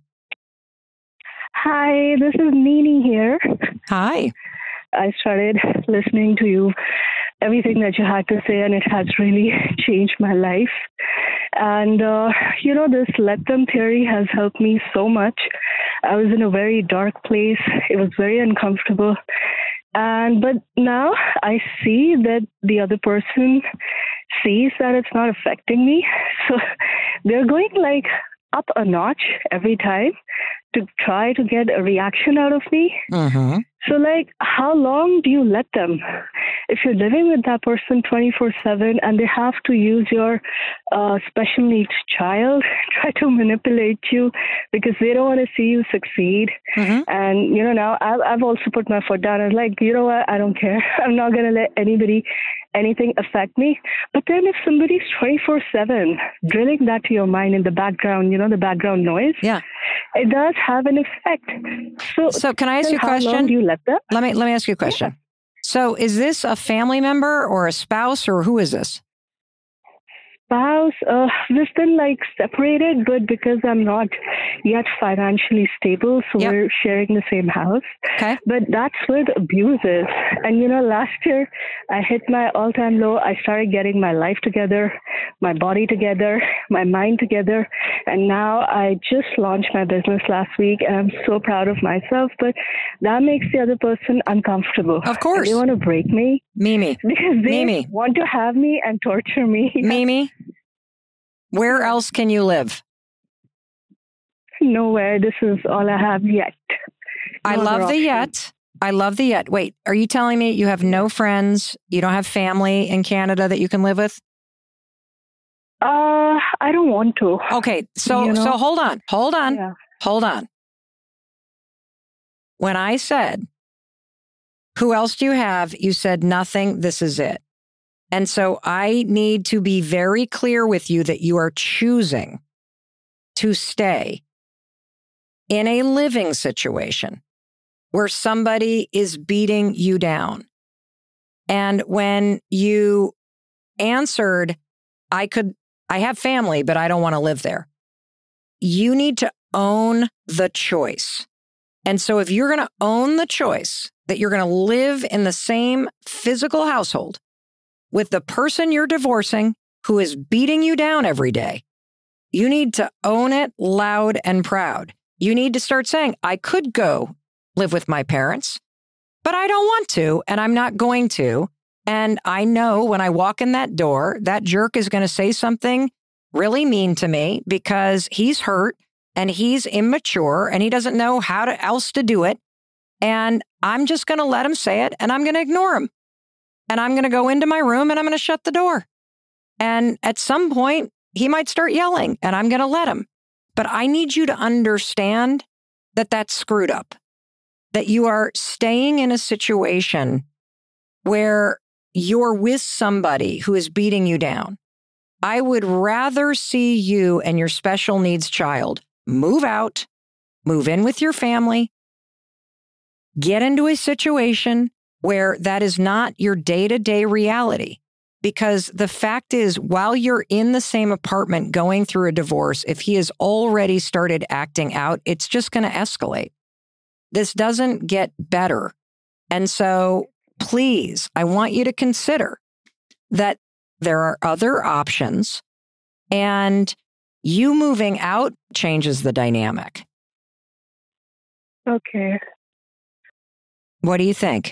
F: Hi, this is Nini here.
A: Hi.
F: I started listening to you, everything that you had to say, and it has really changed my life. And, uh, you know, this let them theory has helped me so much. I was in a very dark place. It was very uncomfortable. And but now I see that the other person sees that it's not affecting me. So they're going like up a notch every time to try to get a reaction out of me.
A: Mm-hmm.
F: So like, how long do you let them? If you're living with that person twenty-four seven and they have to use your uh, special needs child, try to manipulate you because they don't want to see you succeed.
A: Mm-hmm.
F: And, you know, now I've, I've also put my foot down. I was like, you know what? I don't care. I'm not going to let anybody, anything affect me. But then if somebody's twenty-four seven drilling that to your mind in the background, you know, the background noise,
A: yeah,
F: it does have an effect. So,
A: so can I ask you a
F: how
A: question?
F: long do you let them?
A: Let me let me ask you a question.
F: Yeah.
A: So is this a family member or a spouse or who is this?
F: Spouse, uh, we've been like separated, but because I'm not yet financially stable, so
A: Yep.
F: we're sharing the same house.
A: Okay.
F: But that's where the abuse is. And you know, last year I hit my all-time low. I started getting my life together, my body together, my mind together. And now I just launched my business last week and I'm so proud of myself. But that makes the other person uncomfortable.
A: Of course.
F: They want to break me
A: Mimi.
F: because they
A: Mimi.
F: want to have me and torture me.
A: Mimi, where else can you live?
F: Nowhere. This is all I have yet.
A: I
F: No
A: love
F: other
A: the
F: option.
A: yet. I love the yet. Wait, are you telling me you have no friends? You don't have family in Canada that you can live with?
F: Uh, I don't want to.
A: Okay, so
F: You know?
A: so hold on. Hold on.
F: Yeah.
A: Hold on. When I said, who else do you have? You said nothing. This is it. And so I need to be very clear with you that you are choosing to stay in a living situation where somebody is beating you down. And when you answered, I could, I have family, but I don't want to live there. You need to own the choice. And so if you're going to own the choice that you're going to live in the same physical household with the person you're divorcing who is beating you down every day, you need to own it loud and proud. You need to start saying, I could go live with my parents, but I don't want to, and I'm not going to. And I know when I walk in that door, that jerk is going to say something really mean to me because he's hurt and he's immature and he doesn't know how to, else to do it. And I'm just going to let him say it and I'm going to ignore him. And I'm going to go into my room and I'm going to shut the door. And at some point, he might start yelling and I'm going to let him. But I need you to understand that that's screwed up, that you are staying in a situation where you're with somebody who is beating you down. I would rather see you and your special needs child move out, move in with your family, get into a situation where that is not your day-to-day reality. Because the fact is, while you're in the same apartment going through a divorce, if he has already started acting out, it's just going to escalate. This doesn't get better. And so please, I want you to consider that there are other options and you moving out changes the dynamic.
F: Okay.
A: What do you think?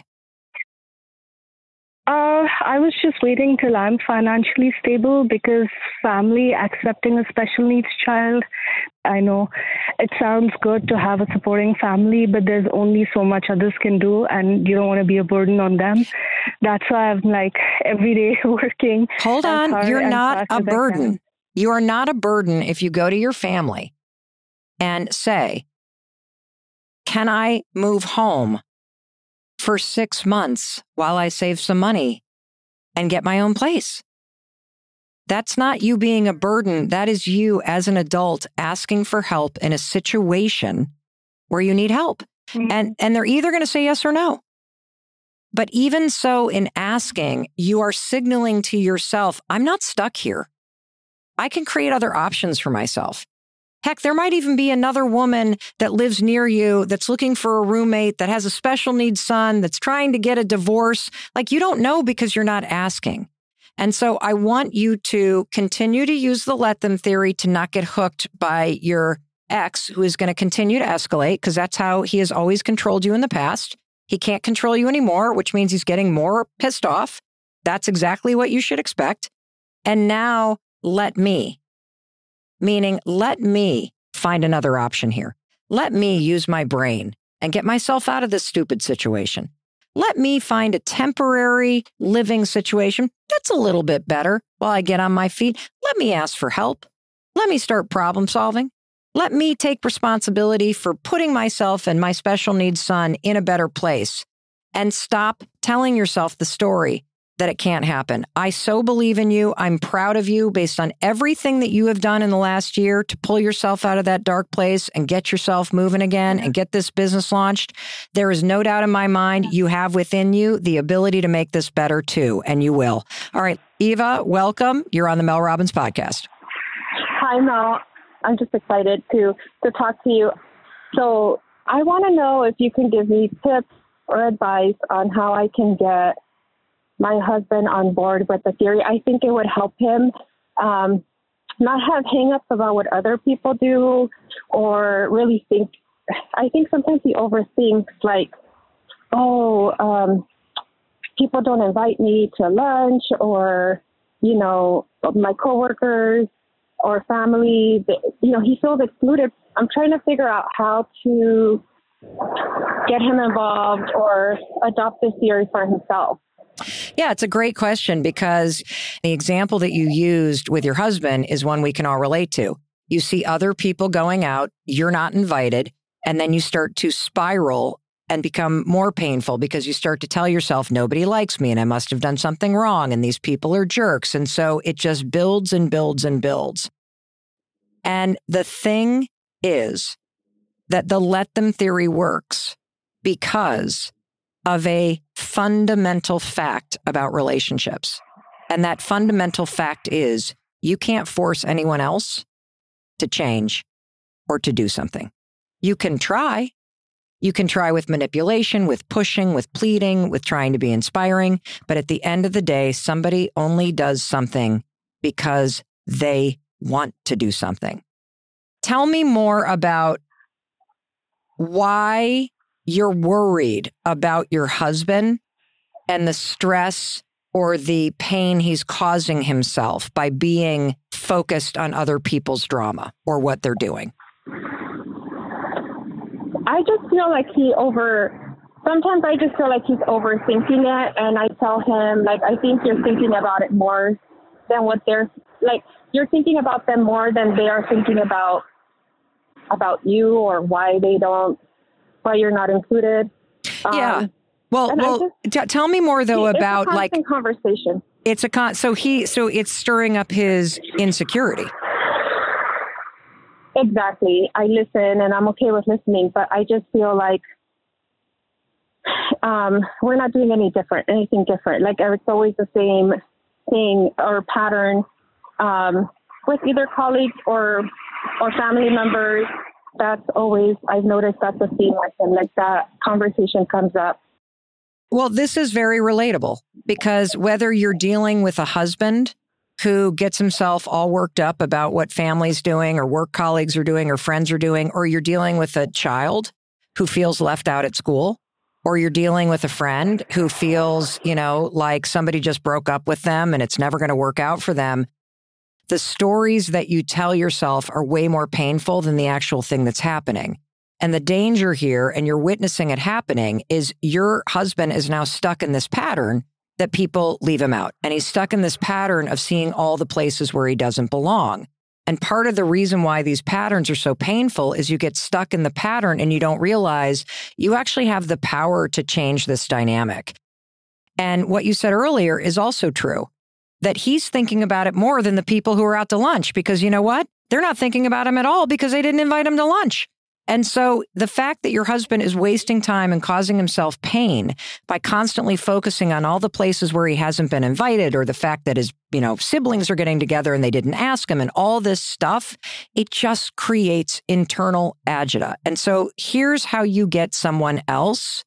F: Uh, I was just waiting till I'm financially stable because family accepting a special needs child, I know it sounds good to have a supporting family, but there's only so much others can do and you don't want to be a burden on them. That's why I'm like every day working.
A: Hold
F: as
A: on.
F: hard
A: You're
F: and
A: not
F: fast
A: a
F: as I
A: burden.
F: can.
A: You are not a burden if you go to your family and say, can I move home for six months while I save some money and get my own place? That's not you being a burden. That is you as an adult asking for help in a situation where you need help.
F: Mm-hmm.
A: And, and they're either going to say yes or no. But even so, in asking, you are signaling to yourself, I'm not stuck here. I can create other options for myself. Heck, there might even be another woman that lives near you that's looking for a roommate that has a special needs son that's trying to get a divorce. Like, you don't know because you're not asking. And so I want you to continue to use the let them theory to not get hooked by your ex, who is going to continue to escalate because that's how he has always controlled you in the past. He can't control you anymore, which means he's getting more pissed off. That's exactly what you should expect. And now let me. Meaning, let me find another option here. Let me use my brain and get myself out of this stupid situation. Let me find a temporary living situation that's a little bit better while I get on my feet. Let me ask for help. Let me start problem solving. Let me take responsibility for putting myself and my special needs son in a better place and stop telling yourself the story that it can't happen. I so believe in you. I'm proud of you based on everything that you have done in the last year to pull yourself out of that dark place and get yourself moving again and get this business launched. There is no doubt in my mind you have within you the ability to make this better too, and you will. All right, Eva, welcome. You're on the Mel Robbins podcast.
C: Hi, Mel. I'm just excited to, to talk to you. So I want to know if you can give me tips or advice on how I can get my husband on board with the theory. I think it would help him um, not have hang-ups about what other people do or really think. I think sometimes he overthinks like, oh, um, people don't invite me to lunch, or, you know, my coworkers or family, you know, he feels excluded. I'm trying to figure out how to get him involved or adopt this theory for himself.
A: Yeah, it's a great question, because the example that you used with your husband is one we can all relate to. You see other people going out, you're not invited, and then you start to spiral and become more painful because you start to tell yourself, nobody likes me and I must have done something wrong and these people are jerks. And so it just builds and builds and builds. And the thing is that the let them theory works because of a fundamental fact about relationships. And that fundamental fact is you can't force anyone else to change or to do something. You can try. You can try with manipulation, with pushing, with pleading, with trying to be inspiring. But at the end of the day, somebody only does something because they want to do something. Tell me more about why you're worried about your husband and the stress or the pain he's causing himself by being focused on other people's drama or what they're doing.
C: I just feel like he over, sometimes I just feel like he's overthinking it. And I tell him, like, I think you're thinking about it more than what they're, like, you're thinking about them more than they are thinking about, about you or why they don't, why you're not included.
A: Yeah. Um, well, well, just, t- tell me more though
C: it's
A: about
C: a
A: like
C: conversation.
A: It's a con. So he, so it's stirring up his insecurity.
C: Exactly. I listen and I'm okay with listening, but I just feel like um, we're not doing any different, anything different. Like it's always the same thing or pattern um, with either colleagues or or family members. That's always, I've noticed that's a theme with him, like that conversation comes up.
A: Well, this is very relatable because whether you're dealing with a husband who gets himself all worked up about what family's doing or work colleagues are doing or friends are doing, or you're dealing with a child who feels left out at school, or you're dealing with a friend who feels, you know, like somebody just broke up with them and it's never going to work out for them. The stories that you tell yourself are way more painful than the actual thing that's happening. And the danger here, and you're witnessing it happening, is your husband is now stuck in this pattern that people leave him out. And he's stuck in this pattern of seeing all the places where he doesn't belong. And part of the reason why these patterns are so painful is you get stuck in the pattern and you don't realize you actually have the power to change this dynamic. And what you said earlier is also true, that he's thinking about it more than the people who are out to lunch, because you know what? They're not thinking about him at all because they didn't invite him to lunch. And so the fact that your husband is wasting time and causing himself pain by constantly focusing on all the places where he hasn't been invited, or the fact that his, you know, siblings are getting together and they didn't ask him and all this stuff, it just creates internal agita. And so here's how you get someone else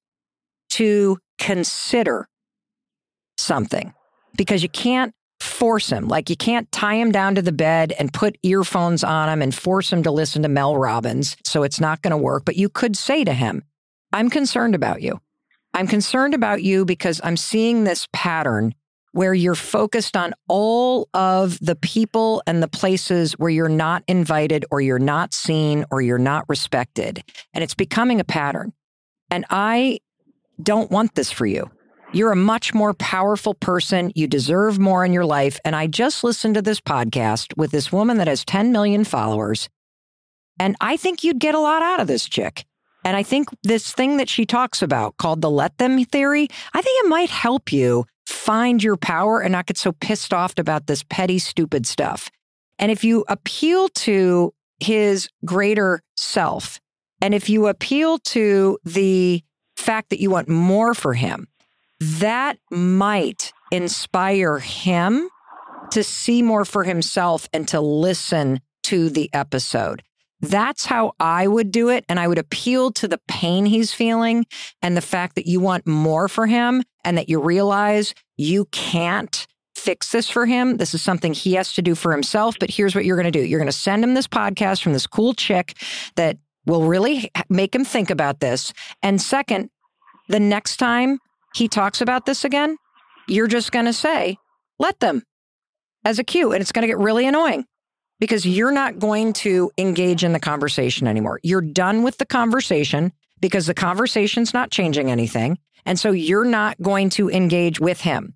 A: to consider something, because you can't force him. Like you can't tie him down to the bed and put earphones on him and force him to listen to Mel Robbins. So it's not going to work. But you could say to him, I'm concerned about you. I'm concerned about you because I'm seeing this pattern where you're focused on all of the people and the places where you're not invited or you're not seen or you're not respected. And it's becoming a pattern. And I don't want this for you. You're a much more powerful person. You deserve more in your life. And I just listened to this podcast with this woman that has ten million followers. And I think you'd get a lot out of this chick. And I think this thing that she talks about called the let them theory, I think it might help you find your power and not get so pissed off about this petty, stupid stuff. And if you appeal to his greater self, and if you appeal to the fact that you want more for him, that might inspire him to see more for himself and to listen to the episode. That's how I would do it. And I would appeal to the pain he's feeling and the fact that you want more for him and that you realize you can't fix this for him. This is something he has to do for himself. But here's what you're going to do. You're going to send him this podcast from this cool chick that will really make him think about this. And second, the next time he talks about this again, you're just going to say, let them, as a cue. And it's going to get really annoying because you're not going to engage in the conversation anymore. You're done with the conversation because the conversation's not changing anything. And so you're not going to engage with him.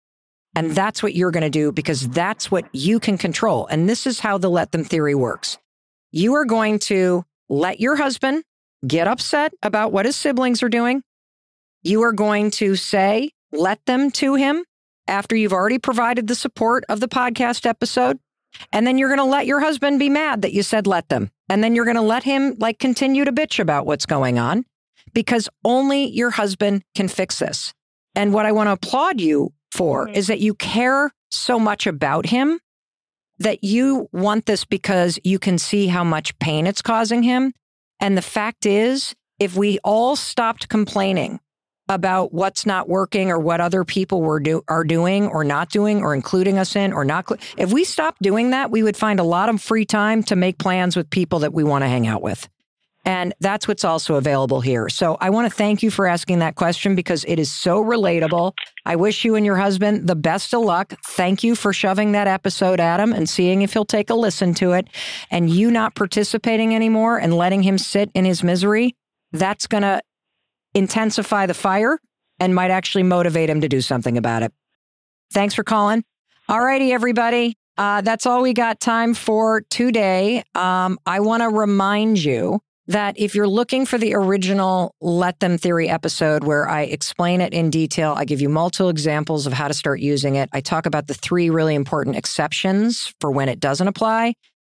A: And that's what you're going to do because that's what you can control. And this is how the let them theory works. You are going to let your husband get upset about what his siblings are doing. You are going to say, let them to him after you've already provided the support of the podcast episode. And then you're going to let your husband be mad that you said let them. And then you're going to let him like continue to bitch about what's going on because only your husband can fix this. And what I want to applaud you for mm-hmm. is that you care so much about him that you want this because you can see how much pain it's causing him. And the fact is, if we all stopped complaining about what's not working or what other people were do, are doing or not doing or including us in or not. If we stopped doing that, we would find a lot of free time to make plans with people that we want to hang out with. And that's what's also available here. So I want to thank you for asking that question because it is so relatable. I wish you and your husband the best of luck. Thank you for shoving that episode at him and seeing if he'll take a listen to it. And you not participating anymore and letting him sit in his misery, that's going to intensify the fire and might actually motivate him to do something about it. Thanks for calling. All righty, everybody. Uh, that's all we got time for today. Um, I want to remind you that if you're looking for the original Let Them Theory episode where I explain it in detail, I give you multiple examples of how to start using it. I talk about the three really important exceptions for when it doesn't apply.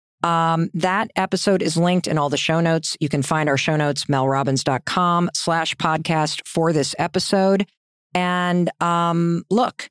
A: Um, that episode is linked in all the show notes. You can find our show notes, melrobbins.com slash podcast for this episode. And um, look,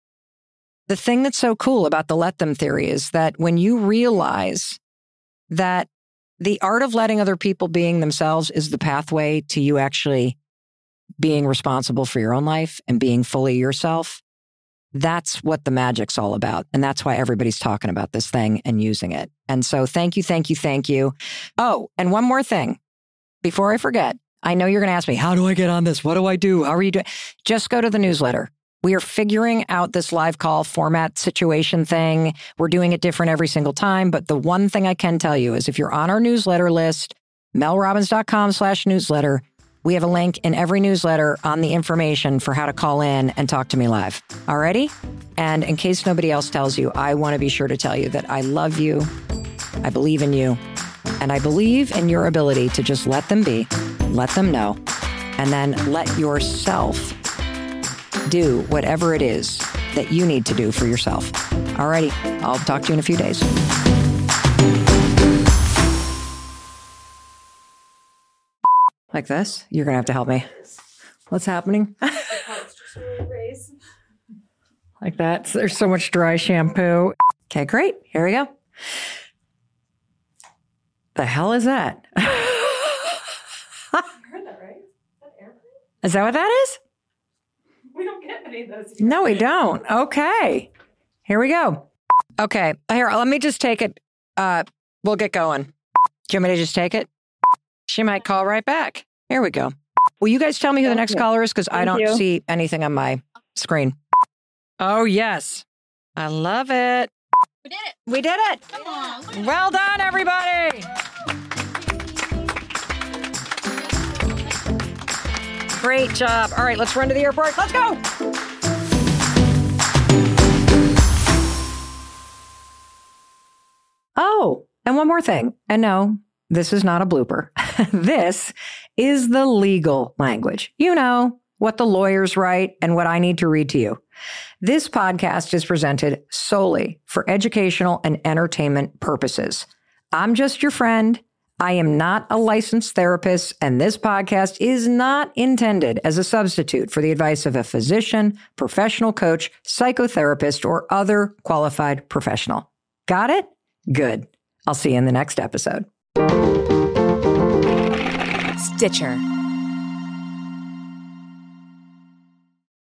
A: the thing that's so cool about the let them theory is that when you realize that the art of letting other people being themselves is the pathway to you actually being responsible for your own life and being fully yourself, that's what the magic's all about. And that's why everybody's talking about this thing and using it. And so thank you, thank you, thank you. Oh, and one more thing before I forget. I know you're going to ask me, how do I get on this? What do I do? How are you doing? Just go to the newsletter. We are figuring out this live call format situation thing. We're doing it different every single time. But the one thing I can tell you is if you're on our newsletter list, melrobbins.com slash newsletter, we have a link in every newsletter on the information for how to call in and talk to me live. Alrighty? And in case nobody else tells you, I want to be sure to tell you that I love you. I believe in you. And I believe in your ability to just let them be, let them know, and then let yourself do whatever it is that you need to do for yourself. Alrighty, I'll talk to you in a few days. Like this? You're going to have to help me. What's happening? Like that. So there's so much dry shampoo. Okay, great. Here we go. The hell is that?
G: You heard that, right? Is that airplane?
A: Is that what that is?
G: We don't get any of those here.
A: No, we don't. Okay. Here we go. Okay. Here, let me just take it. Uh, we'll get going. Do you want me to just take it? She might call right back. Here we go. Will you guys tell me who the next caller is? Because I don't
C: you.
A: see anything on my screen. Oh, yes. I love it.
G: We did it.
A: We did it.
G: Come on.
A: Well done, everybody. Great job. All right, let's run to the airport. Let's go. Oh, and one more thing. And no, this is not a blooper. This is the legal language. You know, what the lawyers write and what I need to read to you. This podcast is presented solely for educational and entertainment purposes. I'm just your friend. I am not a licensed therapist, and this podcast is not intended as a substitute for the advice of a physician, professional coach, psychotherapist, or other qualified professional. Got it? Good. I'll see you in the next episode.
H: Stitcher.